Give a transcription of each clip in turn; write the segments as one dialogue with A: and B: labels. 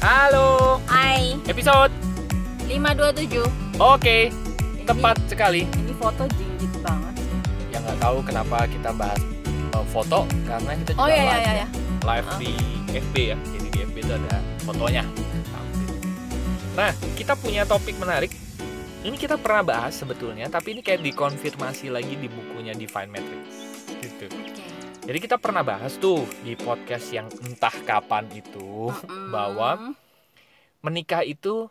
A: Halo,
B: Hai,
A: episode
B: 527.
A: Oke, tepat sekali.
B: Ini foto jinjit banget sih.
A: Ya nggak tahu kenapa kita bahas foto, karena kita juga
B: Oh iya.
A: live di FB ya. Jadi di FB itu ada fotonya. Nah, kita punya topik menarik. Ini kita pernah bahas sebetulnya, tapi ini kayak dikonfirmasi lagi di bukunya Divine Matrix. Gitu.
B: Oke.
A: Jadi kita pernah bahas tuh di podcast yang entah kapan itu bahwa menikah itu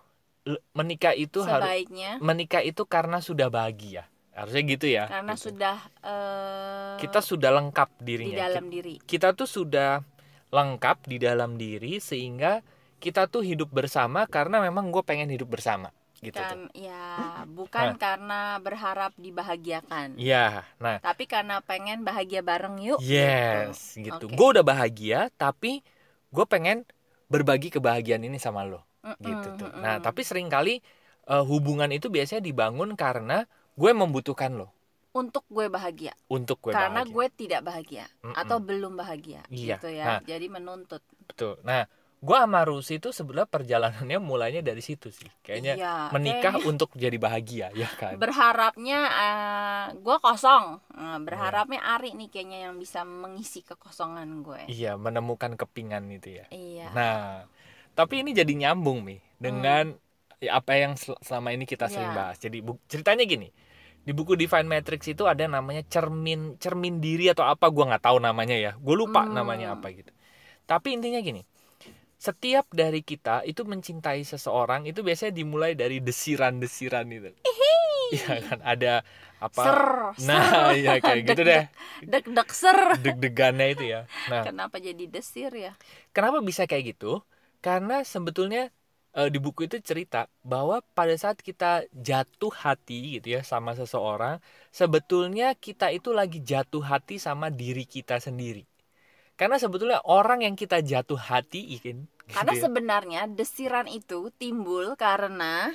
B: sebaiknya
A: menikah itu karena sudah bahagia. Harusnya gitu ya.
B: karena
A: gitu.
B: sudah
A: Kita sudah lengkap dirinya.
B: di dalam diri.
A: Kita tuh sudah lengkap di dalam diri sehingga kita tuh hidup bersama karena memang gue pengen hidup bersama gitu tuh.
B: Bukan karena berharap dibahagiakan.
A: Iya, nah.
B: Tapi karena pengen bahagia bareng yuk.
A: Yes, gitu.
B: Okay.
A: Gue udah bahagia, tapi gue pengen berbagi kebahagiaan ini sama lo, gitu tuh. Nah, tapi seringkali hubungan itu biasanya dibangun karena gue membutuhkan lo.
B: Untuk gue bahagia.
A: Karena
B: gue tidak bahagia atau belum bahagia,
A: iya.
B: gitu ya.
A: Nah,
B: jadi menuntut.
A: Betul. Nah, gue sama Rusi itu sebenarnya perjalanannya mulainya dari situ sih. Kayaknya menikah untuk jadi bahagia, ya kan?
B: Berharapnya gue kosong. Berharapnya Ari nih kayaknya yang bisa mengisi kekosongan gue.
A: Iya, menemukan kepingan itu ya.
B: Iya.
A: Nah, tapi ini jadi nyambung nih dengan apa yang selama ini kita sering bahas. Jadi ceritanya gini. Di buku Divine Matrix itu ada namanya cermin diri atau apa, gue nggak tahu namanya ya. Gue lupa namanya apa gitu. Tapi intinya gini. Setiap dari kita itu mencintai seseorang itu biasanya dimulai dari desiran-desiran itu. Iya kan, ada apa? Ya kayak gitu deh. Deg-degannya itu ya. Nah,
B: kenapa jadi desir ya?
A: Kenapa bisa kayak gitu? Karena sebetulnya di buku itu cerita bahwa pada saat kita jatuh hati gitu ya sama seseorang, sebetulnya kita itu lagi jatuh hati sama diri kita sendiri. Karena sebetulnya orang yang kita jatuh hati
B: karena sebenarnya desiran itu timbul karena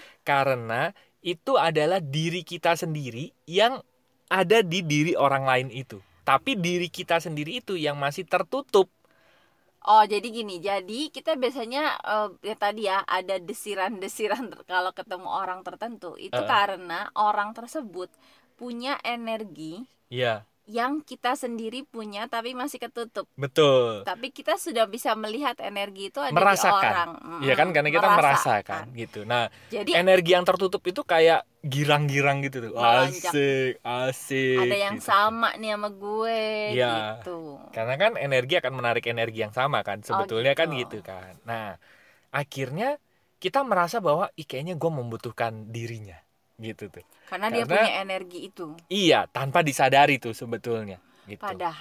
A: itu adalah diri kita sendiri yang ada di diri orang lain itu. Tapi diri kita sendiri itu yang masih tertutup.
B: Oh, jadi gini. Jadi kita biasanya tadi ya ada desiran-desiran kalau ketemu orang tertentu itu karena orang tersebut punya energi.
A: Iya.
B: Yang kita sendiri punya tapi masih ketutup.
A: Betul.
B: Tapi kita sudah bisa melihat energi itu ada
A: merasakan.
B: di orang.
A: Iya kan, karena kita merasakan gitu. Nah, jadi energi yang tertutup itu kayak girang-girang gitu tuh. Asik.
B: Ada yang gitu. Sama nih sama gue
A: ya,
B: gitu.
A: Karena kan energi akan menarik energi yang sama kan. Sebetulnya kan gitu kan. Nah, akhirnya kita merasa bahwa kayaknya gue membutuhkan dirinya. Gitu tuh.
B: Karena dia punya energi itu.
A: Iya, tanpa disadari tuh sebetulnya gitu.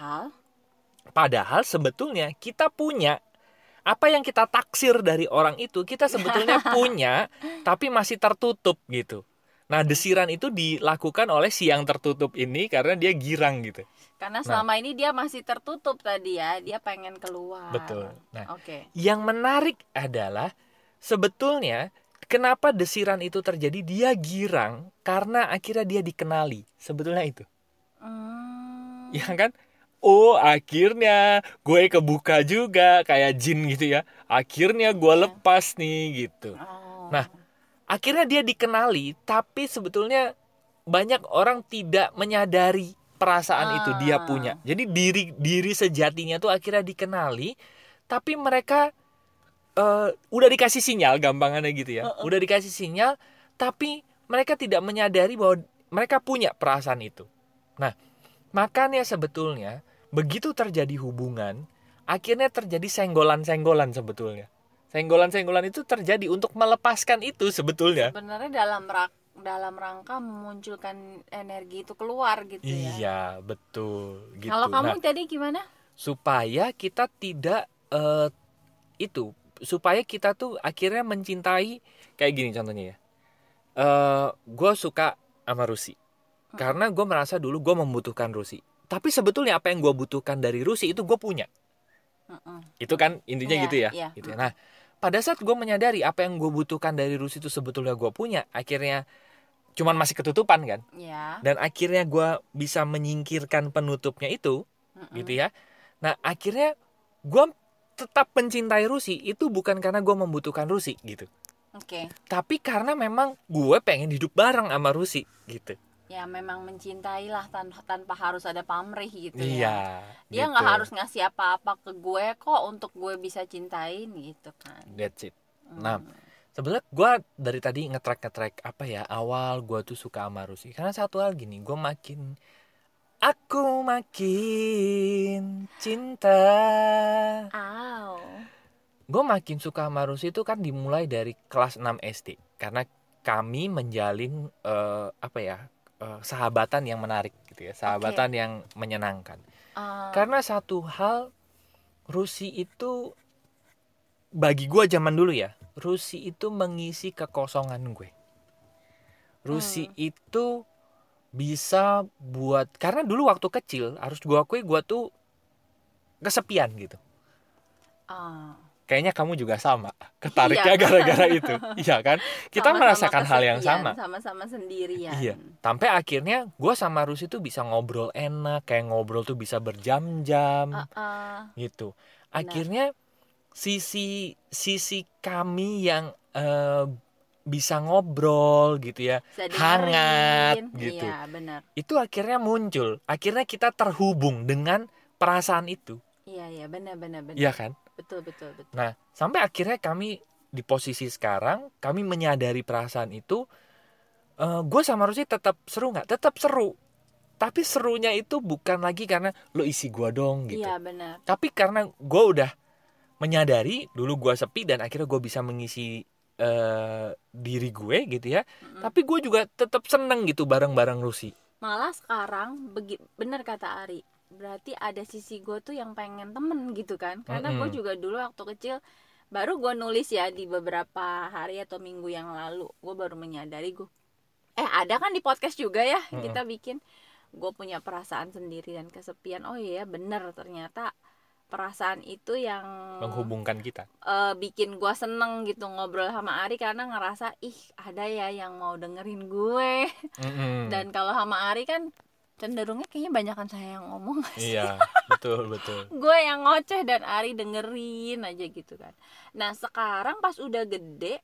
A: Padahal sebetulnya kita punya apa yang kita taksir dari orang itu, kita sebetulnya punya tapi masih tertutup gitu. Nah, desiran itu dilakukan oleh si yang tertutup ini karena dia girang gitu.
B: Karena selama ini dia masih tertutup tadi ya, dia pengen keluar.
A: Betul. Nah, yang menarik adalah sebetulnya kenapa desiran itu terjadi? Dia girang karena akhirnya dia dikenali. Sebetulnya itu. Ya kan? Oh, akhirnya gue kebuka juga kayak jin gitu ya. Akhirnya gue lepas nih gitu. Nah, akhirnya dia dikenali, tapi sebetulnya banyak orang tidak menyadari perasaan itu dia punya. Jadi diri sejatinya tuh akhirnya dikenali, tapi mereka udah dikasih sinyal, gampangannya gitu ya. Udah dikasih sinyal, tapi mereka tidak menyadari bahwa mereka punya perasaan itu. Nah, makanya sebetulnya begitu terjadi hubungan, akhirnya terjadi senggolan-senggolan sebetulnya. Senggolan-senggolan itu terjadi untuk melepaskan itu sebetulnya.
B: Sebenarnya dalam rangka memunculkan energi itu keluar gitu ya.
A: Iya, betul gitu.
B: Kalau kamu tadi gimana?
A: Supaya kita tidak supaya kita tuh akhirnya mencintai kayak gini contohnya ya. Gue suka sama Rusi karena gue merasa dulu gue membutuhkan Rusi. Tapi sebetulnya apa yang gue butuhkan dari Rusi itu gue punya. Itu kan intinya gitu ya. Gitu ya. Nah, pada saat gue menyadari apa yang gue butuhkan dari Rusi itu sebetulnya gue punya, akhirnya cuman masih ketutupan kan. Dan akhirnya gue bisa menyingkirkan penutupnya itu, gitu ya. Nah, akhirnya gue tetap mencintai Rusi itu bukan karena gue membutuhkan Rusi gitu.
B: Oke.
A: Tapi karena memang gue pengen hidup bareng sama Rusi gitu.
B: Ya memang mencintai lah tanpa harus ada pamrih gitu
A: Iya,
B: ya. Dia nggak harus ngasih apa-apa ke gue kok untuk gue bisa cintain gitu kan.
A: That's it. Nah, sebenarnya gue dari tadi nge-track apa ya, awal gue tuh suka sama Rusi karena satu hal gini, aku makin cinta. Gue makin suka sama Rusi itu kan dimulai dari kelas 6 SD karena kami menjalin sahabatan yang menarik gitu ya, sahabatan yang menyenangkan. Karena satu hal, Rusi itu bagi gue zaman dulu ya, Rusi itu mengisi kekosongan gue. Rusi itu bisa buat, karena dulu waktu kecil harus gue akui gue tuh kesepian gitu. Kayaknya kamu juga sama, ketariknya gara-gara itu. Iya kan? Kita sama-sama merasakan hal yang sama.
B: Sama-sama sendirian.
A: Iya. Sampai akhirnya gue sama Rusi tuh bisa ngobrol enak, kayak ngobrol tuh bisa berjam-jam. Gitu. Akhirnya sisi kami yang bisa ngobrol gitu ya, hangat gitu.
B: Iya, benar.
A: Itu akhirnya muncul. Akhirnya kita terhubung dengan perasaan itu.
B: Iya, benar.
A: Iya kan?
B: Betul.
A: Nah, sampai akhirnya kami di posisi sekarang, kami menyadari perasaan itu. Gue sama Rusi tetap seru nggak? Tetap seru. Tapi serunya itu bukan lagi karena lo isi gue dong gitu.
B: Iya, benar.
A: Tapi karena gue udah menyadari dulu gue sepi dan akhirnya gue bisa mengisi diri gue gitu ya. Tapi gue juga tetap seneng gitu bareng-bareng Rusi.
B: Malah sekarang bener kata Ari, berarti ada sisi gue tuh yang pengen temen gitu kan. Karena gue juga dulu waktu kecil, baru gue nulis ya di beberapa hari atau minggu yang lalu, gue baru menyadari ada kan di podcast juga ya, kita bikin, gue punya perasaan sendiri dan kesepian. Oh iya bener, ternyata perasaan itu yang
A: menghubungkan kita,
B: bikin gue seneng gitu ngobrol sama Ari, karena ngerasa ada ya yang mau dengerin gue. Dan kalau sama Ari kan cenderungnya kayaknya banyakan saya yang ngomong.
A: Iya, betul.
B: Gue yang ngoceh dan Ari dengerin aja gitu kan. Nah sekarang pas udah gede,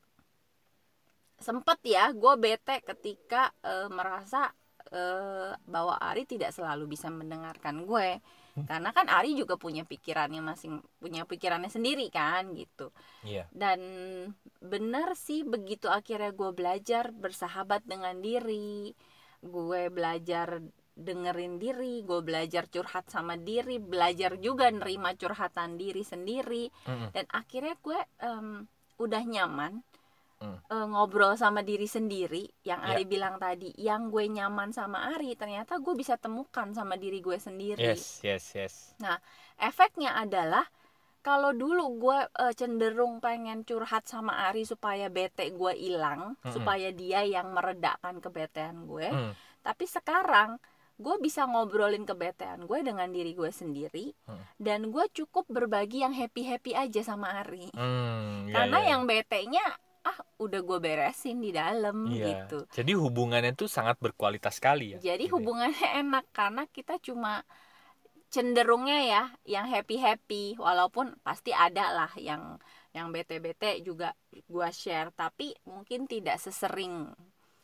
B: sempet ya gue bete ketika merasa bahwa Ari tidak selalu bisa mendengarkan gue. Karena kan Ari juga punya pikirannya sendiri kan gitu.
A: Iya.
B: Dan benar sih, begitu akhirnya gue belajar bersahabat dengan diri, gue belajar dengerin diri, gue belajar curhat sama diri, belajar juga nerima curhatan diri sendiri. Dan akhirnya gue udah nyaman ngobrol sama diri sendiri. Yang Ari bilang tadi, yang gue nyaman sama Ari, ternyata gue bisa temukan sama diri gue sendiri.
A: Yes.
B: Nah efeknya adalah, kalau dulu gue cenderung pengen curhat sama Ari supaya bete gue hilang, supaya dia yang meredakan kebetean gue. Tapi sekarang gue bisa ngobrolin kebetean gue dengan diri gue sendiri. Dan gue cukup berbagi yang happy aja sama Ari. Karena yang betenya udah gue beresin di dalam gitu.
A: Jadi hubungannya tuh sangat berkualitas sekali ya.
B: Jadi hubungannya enak karena kita cuma cenderungnya ya yang happy, walaupun pasti ada lah yang bete juga gue share, tapi mungkin tidak sesering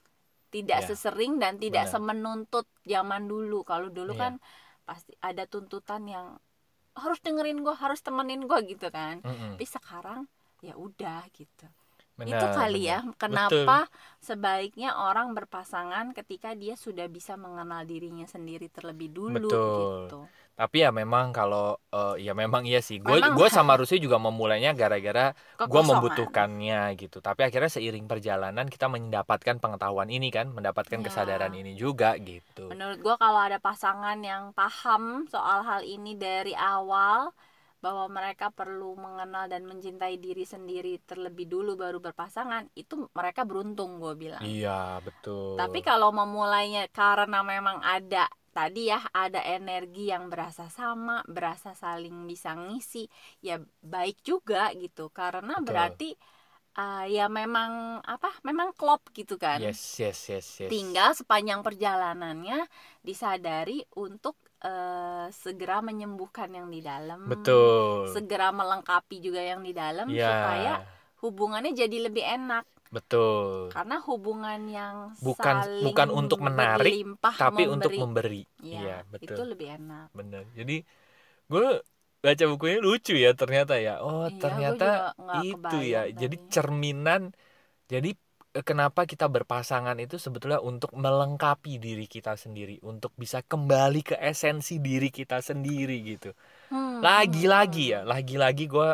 B: dan tidak semenuntut zaman dulu. Kalau dulu kan pasti ada tuntutan yang harus dengerin gue, harus temenin gue gitu kan. Tapi sekarang ya udah gitu. Itu kali ya kenapa sebaiknya orang berpasangan ketika dia sudah bisa mengenal dirinya sendiri terlebih dulu. Gitu.
A: Tapi ya memang kalau memang iya sih. Gue sama Rusi juga memulainya gara-gara gue membutuhkannya gitu. Tapi akhirnya seiring perjalanan kita mendapatkan pengetahuan ini kan, mendapatkan kesadaran ini juga gitu.
B: Menurut gue kalau ada pasangan yang paham soal hal ini dari awal, bahwa mereka perlu mengenal dan mencintai diri sendiri terlebih dulu baru berpasangan, itu mereka beruntung, gue bilang.
A: Iya betul.
B: Tapi kalau memulainya karena memang ada tadi ya, ada energi yang berasa sama, berasa saling bisa ngisi, ya baik juga gitu. Karena berarti ya memang klop gitu kan.
A: Yes.
B: Tinggal sepanjang perjalanannya disadari untuk segera menyembuhkan yang di dalam,
A: Betul.
B: segera melengkapi juga yang di dalam,
A: Ya.
B: supaya hubungannya jadi lebih enak.
A: Betul.
B: Karena hubungan yang
A: Bukan untuk menarik,
B: berlimpah
A: tapi untuk memberi.
B: Ya,
A: Iya, betul.
B: itu lebih enak.
A: Bener. Jadi gue baca bukunya lucu ya ternyata ya. Oh,
B: Iya,
A: ternyata
B: gue juga nggak
A: itu
B: kebayang
A: ya.
B: tadi.
A: Jadi cerminan. Jadi kenapa kita berpasangan itu sebetulnya untuk melengkapi diri kita sendiri, untuk bisa kembali ke esensi diri kita sendiri gitu. Lagi-lagi gue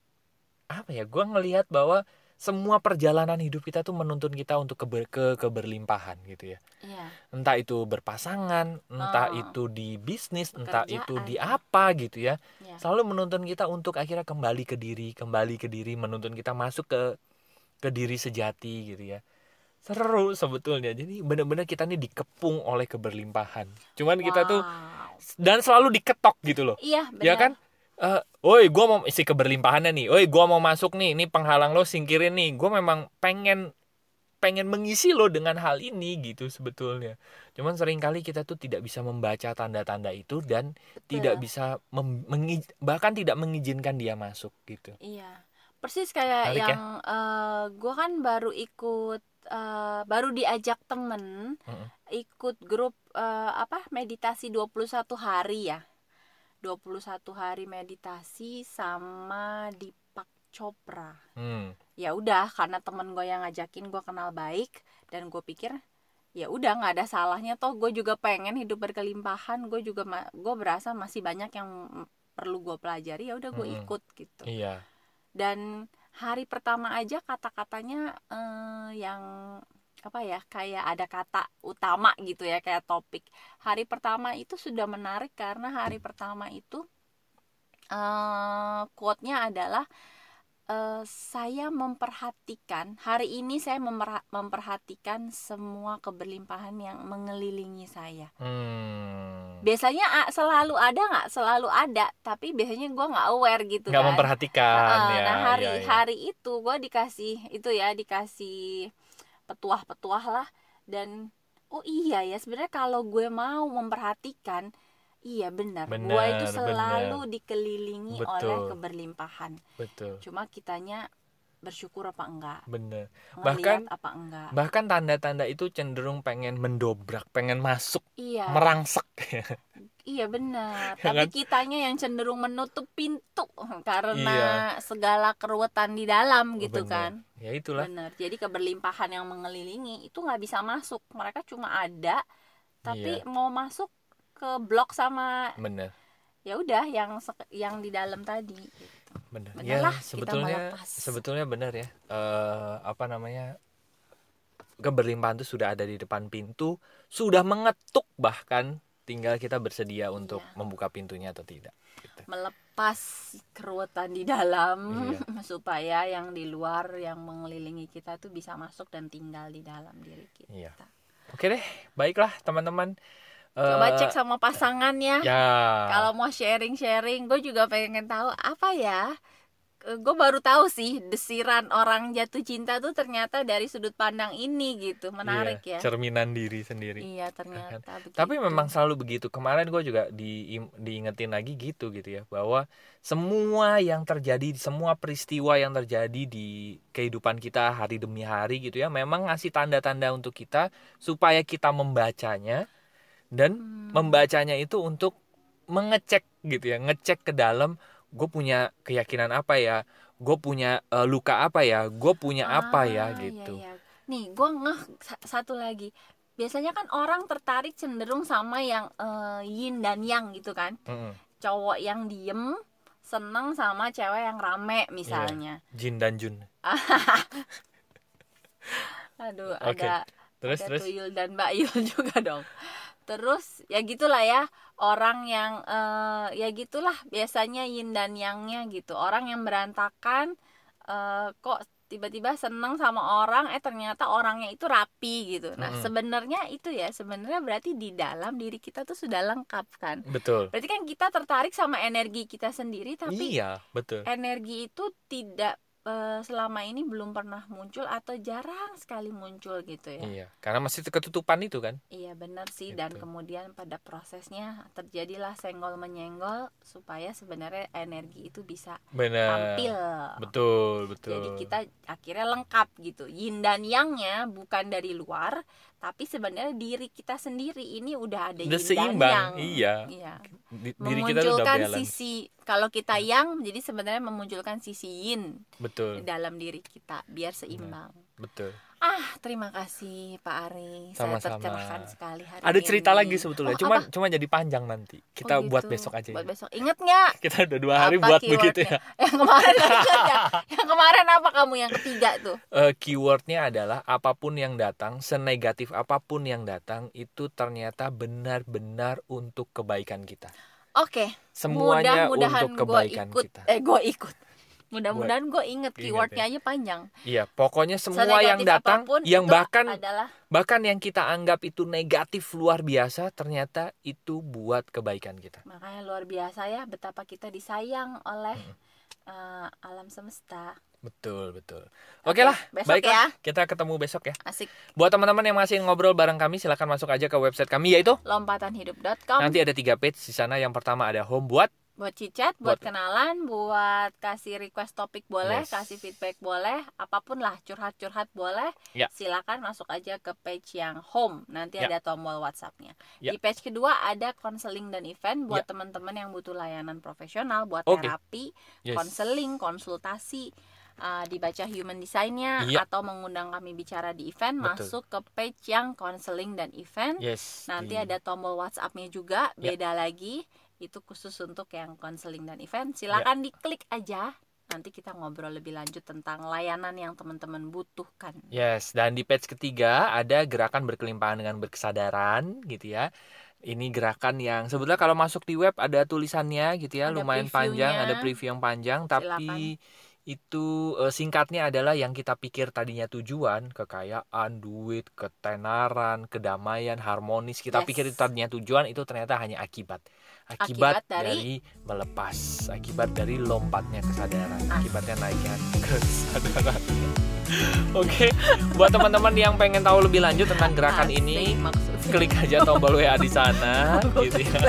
A: gue ngelihat bahwa semua perjalanan hidup kita tuh menuntun kita untuk ke keberlimpahan gitu ya.
B: Iya.
A: Entah itu berpasangan, entah itu di bisnis, entah
B: Pekerjaan.
A: itu di apa gitu ya.
B: Iya.
A: Selalu menuntun kita untuk akhirnya kembali ke diri, menuntun kita masuk ke diri sejati gitu ya. Seru sebetulnya. Jadi benar-benar kita nih dikepung oleh keberlimpahan. Cuman kita tuh dan selalu diketok gitu loh.
B: Iya, benar.
A: Ya kan? Oi, gue mau isi keberlimpahannya nih. Oi, gue mau masuk nih. Ini penghalang lo singkirin nih. Gue memang pengen mengisi lo dengan hal ini gitu sebetulnya. Cuman seringkali kita tuh tidak bisa membaca tanda-tanda itu dan tidak bisa bahkan tidak mengizinkan dia masuk gitu.
B: Iya. Persis kayak
A: Tarik
B: yang gue kan baru ikut baru diajak temen ikut grup meditasi 21 hari ya. 21 hari meditasi sama Deepak Chopra. Ya udah, karena temen gue yang ngajakin, gue kenal baik dan gue pikir ya udah nggak ada salahnya, toh gue juga pengen hidup berkelimpahan, gue berasa masih banyak yang perlu gue pelajari, ya udah gue ikut gitu.
A: Iya.
B: Dan hari pertama aja kata-katanya yang kayak ada kata utama gitu ya, kayak topik. Hari pertama itu sudah menarik karena hari pertama itu quote-nya adalah saya memperhatikan, hari ini saya memperhatikan semua keberlimpahan yang mengelilingi saya. Biasanya selalu ada nggak? Selalu ada, tapi biasanya gue nggak aware gitu
A: nggak
B: kan.
A: Memperhatikan.
B: Nah hari itu gue dikasih petuah-petuah lah, dan oh iya ya, sebenarnya kalau gue mau memperhatikan, iya benar, gue itu selalu dikelilingi oleh keberlimpahan.
A: Betul.
B: Cuma kitanya bersyukur apa enggak?
A: Bener.
B: Ngeliat apa enggak?
A: Bahkan tanda-tanda itu cenderung pengen mendobrak, pengen masuk,
B: iya.
A: Merangsek.
B: Iya benar. Tapi kitanya yang cenderung menutup pintu karena segala keruwetan di dalam gitu. Kan.
A: Ya itulah.
B: Benar. Jadi keberlimpahan yang mengelilingi itu nggak bisa masuk. Mereka cuma ada, tapi mau masuk ke blok sama.
A: Bener.
B: Ya udah yang di dalam tadi. Gitu.
A: Bener.
B: Benerlah,
A: ya sebetulnya benar ya. Keberlimpahan itu sudah ada di depan pintu, sudah mengetuk, bahkan tinggal kita bersedia untuk membuka pintunya atau tidak gitu.
B: Melepas keruwetan di dalam supaya yang di luar yang mengelilingi kita tuh bisa masuk dan tinggal di dalam diri kita.
A: Oke deh, baiklah teman-teman.
B: Coba cek sama pasangannya.
A: Ya.
B: Kalau mau sharing-sharing, gue juga pengen tahu apa ya. Gue baru tahu sih desiran orang jatuh cinta tuh ternyata dari sudut pandang ini gitu. Menarik ya.
A: Cerminan diri sendiri.
B: Iya ternyata begitu.
A: Tapi memang selalu begitu. Kemarin gue juga diingetin lagi gitu ya, bahwa semua yang terjadi, semua peristiwa yang terjadi di kehidupan kita hari demi hari gitu ya, memang ngasih tanda-tanda untuk kita supaya kita membacanya. Dan membacanya itu untuk mengecek gitu ya, ngecek ke dalam, gue punya keyakinan apa ya, gue punya luka apa ya, gue punya apa ya gitu.
B: Iya. Nih gue satu lagi, biasanya kan orang tertarik cenderung sama yang yin dan yang gitu kan. Cowok yang diem seneng sama cewek yang rame misalnya.
A: Jin dan Jun.
B: Aduh,
A: ada
B: Tuyul dan Mbak Yul juga dong. Terus ya gitulah ya, orang yang ya gitulah biasanya yin dan yangnya gitu. Orang yang berantakan kok tiba-tiba seneng sama orang, ternyata orangnya itu rapi gitu. Nah sebenarnya itu ya, sebenarnya berarti di dalam diri kita tuh sudah lengkap kan.
A: Betul.
B: Berarti kan kita tertarik sama energi kita sendiri, tapi
A: iya, betul.
B: Energi itu tidak selama ini belum pernah muncul atau jarang sekali muncul gitu ya.
A: Iya, karena masih ketutupan itu kan.
B: Iya benar sih.
A: Gitu.
B: Dan kemudian pada prosesnya terjadilah senggol menyenggol supaya sebenarnya energi itu bisa tampil.
A: Betul.
B: Jadi kita akhirnya lengkap gitu. Yin dan yang-nya bukan dari luar, tapi sebenarnya diri kita sendiri ini udah ada yin
A: seimbang.
B: dan yang.
A: Iya. Diri kita udah
B: memunculkan
A: balance.
B: sisi, kalau kita yang, jadi sebenarnya memunculkan sisi yin.
A: Betul.
B: Dalam diri kita biar seimbang.
A: Betul.
B: Terima kasih Pak Ari.
A: Sama-sama.
B: Saya tercerahkan sekali hari
A: Ada
B: ini.
A: cerita lagi sebetulnya.
B: Apa?
A: Cuma jadi panjang nanti. Kita buat
B: gitu.
A: besok aja.
B: Buat
A: ya.
B: besok. Ingat nggak?
A: Kita udah 2 hari
B: Apa
A: buat
B: keywordnya?
A: begitu ya.
B: Yang kemarin nggak ingat ya? Yang kemarin apa kamu yang ketiga tuh?
A: Keywordnya adalah apapun yang datang, senegatif apapun yang datang, itu ternyata benar-benar untuk kebaikan kita.
B: Oke.
A: Semuanya
B: Mudah-mudahan
A: untuk kebaikan kita.
B: Gue ikut. Mudah-mudahan gue inget keywordnya aja panjang.
A: Iya, pokoknya semua
B: Senegatif
A: yang datang,
B: apapun,
A: yang
B: itu
A: bahkan yang kita anggap itu negatif luar biasa, ternyata itu buat kebaikan kita.
B: Makanya luar biasa ya betapa kita disayang oleh alam semesta.
A: Betul. Oke lah, baiklah. Ya. Kita ketemu besok ya.
B: Asik.
A: Buat teman-teman yang masih ngobrol bareng kami, silakan masuk aja ke website kami, yaitu
B: lompatanhidup.com.
A: Nanti ada 3 page di sana. Yang pertama ada home buat
B: chit-chat, buat kenalan, buat kasih request topik boleh, kasih feedback boleh, apapun lah, curhat-curhat boleh. Silakan masuk aja ke page yang home. Nanti ada tombol WhatsApp-nya. Di page kedua ada konseling dan event buat teman-teman yang butuh layanan profesional, buat terapi, konseling, konsultasi, dibaca human design-nya atau mengundang kami bicara di event. Masuk ke page yang konseling dan event. Nanti ada tombol WhatsApp-nya juga, beda lagi. Itu khusus untuk yang konseling dan event. Silakan diklik aja. Nanti kita ngobrol lebih lanjut tentang layanan yang teman-teman butuhkan.
A: Dan di page ketiga ada gerakan berkelimpahan dengan berkesadaran gitu ya. Ini gerakan yang sebetulnya kalau masuk di web ada tulisannya gitu ya, ada lumayan panjang, ada preview yang panjang. Tapi itu singkatnya adalah yang kita pikir tadinya tujuan, kekayaan, duit, ketenaran, kedamaian, harmonis. Kita pikir itu tadinya tujuan, itu ternyata hanya akibat dari melepas, akibat dari lompatnya kesadaran, akibatnya naiknya kesadaran. Oke, buat teman-teman yang pengen tahu lebih lanjut tentang gerakan ini, klik aja tombol WA di sana gitu ya.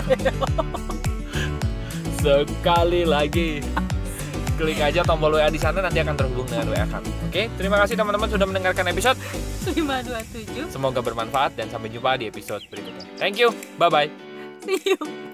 A: Sekali lagi, klik aja tombol WA di sana, nanti akan terhubung dengan WA kami. Oke, terima kasih teman-teman sudah mendengarkan episode
B: 527.
A: Semoga bermanfaat dan sampai jumpa di episode berikutnya. Thank you, bye-bye.
B: See you.